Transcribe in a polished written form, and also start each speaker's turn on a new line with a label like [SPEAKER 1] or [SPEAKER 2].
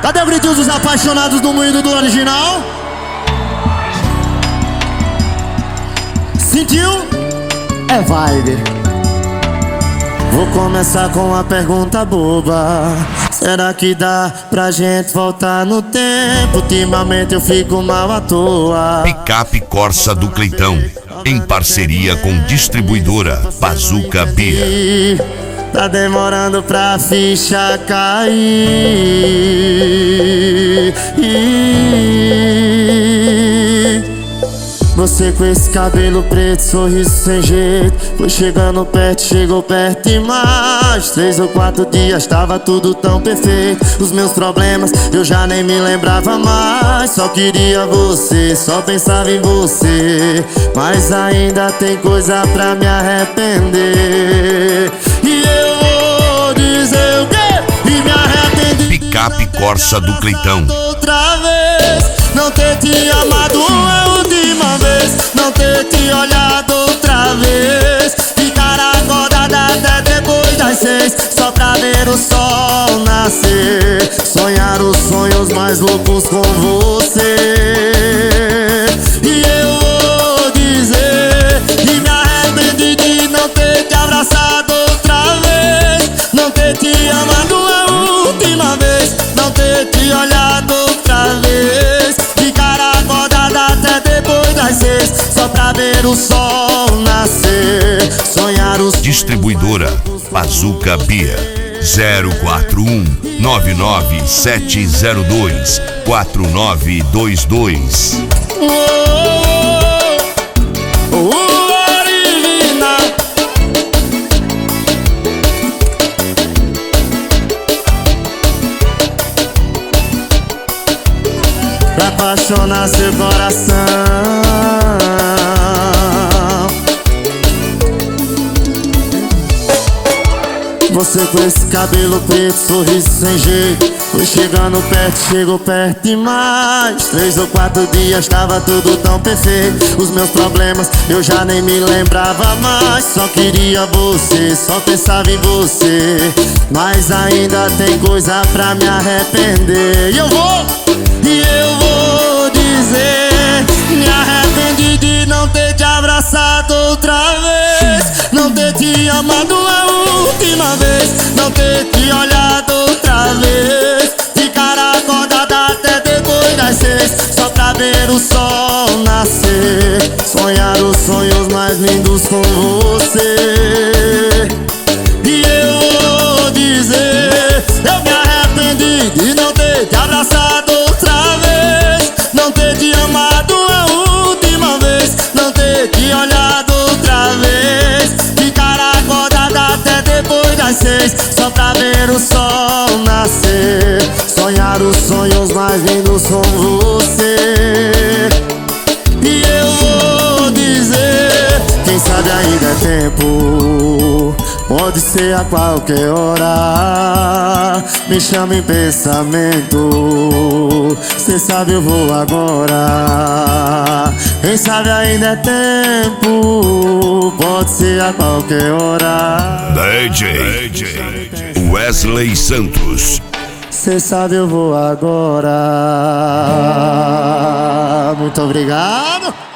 [SPEAKER 1] Cadê o gritinho dos apaixonados do moído do original? Sentiu? É vibe. Vou começar com uma pergunta boba. Será que dá pra gente voltar no tempo? Ultimamente eu fico mal à toa.
[SPEAKER 2] Picape Corsa do Cleitão, em parceria com distribuidora Bazooka Beer.
[SPEAKER 1] Tá demorando pra ficha cair. Você com esse cabelo preto, sorriso sem jeito. Foi chegando perto, chegou perto e mais 3 ou 4 dias, tava tudo tão perfeito. Os meus problemas, eu já nem me lembrava mais. Só queria você, só pensava em você. Mas ainda tem coisa pra me arrepender. E eu vou dizer o quê? E me arrependi.
[SPEAKER 2] Picape Corsa do Cleitão.
[SPEAKER 1] Outra vez, não ter te amado a última vez, não ter te olhado outra vez, ficar acordada até depois das 6, só pra ver o sol nascer, sonhar os sonhos mais loucos com você. E eu vou dizer, e me arrependi de não ter te abraçado outra vez, não ter te amado a última vez, não ter te olhado outra vez, ficar acordada até depois das 6, só pra ver o sol nascer, sonhar os...
[SPEAKER 2] Distribuidora Bazooka Beer. 041 99702 4922.
[SPEAKER 1] Original. Pra apaixonar seu coração. Você com esse cabelo preto, sorriso sem jeito. Foi chegando perto, chegou perto e mais 3 ou 4 dias, tava tudo tão perfeito. Os meus problemas, eu já nem me lembrava mais. Só queria você, só pensava em você. Mas ainda tem coisa pra me arrepender. E eu vou dizer, me arrependi de não ter te abraçado outra vez, não ter te amado a última vez, não ter te olhado outra vez, ficar acordada até depois das 6, só pra ver o sol nascer, sonhar os sonhos mais lindos com você. E eu vou dizer, eu me arrependi de não ter te abraçado outra vez, não ter te amado a última vez, não ter te olhado outra vez, ficar acordada até depois das 6, só pra ver o sol nascer, sonhar os sonhos mais lindos com você. E eu vou dizer, quem sabe ainda é tempo, pode ser a qualquer hora. Me chama em pensamento, cê sabe eu vou agora. Quem sabe ainda é tempo, pode ser a qualquer hora.
[SPEAKER 2] DJ Wesley Santos.
[SPEAKER 1] Cê sabe eu vou agora. Muito obrigado.